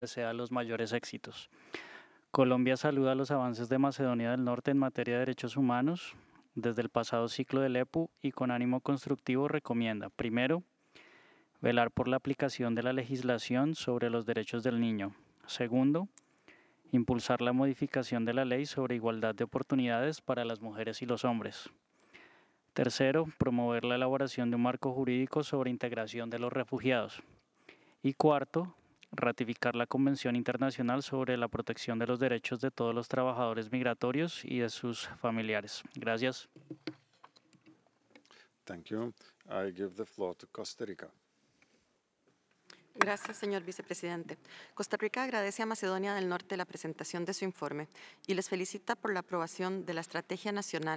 desea los mayores éxitos. Colombia saluda los avances de Macedonia del Norte en materia de derechos humanos desde el pasado ciclo del EPU y con ánimo constructivo recomienda, primero, velar por la aplicación de la legislación sobre los derechos del niño. Segundo, impulsar la modificación de la ley sobre igualdad de oportunidades para las mujeres y los hombres. Tercero, promover la elaboración de un marco jurídico sobre integración de los refugiados. Y cuarto, ratificar la Convención Internacional sobre la Protección de los Derechos de todos los trabajadores migratorios y de sus familiares. Gracias. Thank you. I give the floor to Costa Rica. Gracias, señor vicepresidente. Costa Rica agradece a Macedonia del Norte la presentación de su informe y les felicita por la aprobación de la Estrategia Nacional